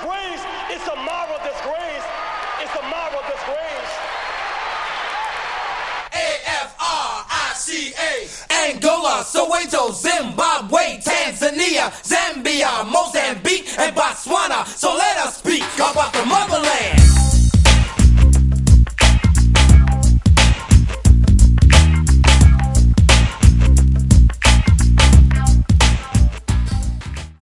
disgrace. It's a moral disgrace. It's a moral disgrace. AFRICA. Angola, Soweto, Zimbabwe, Tanzania, Zambia, Mozambique, and Botswana.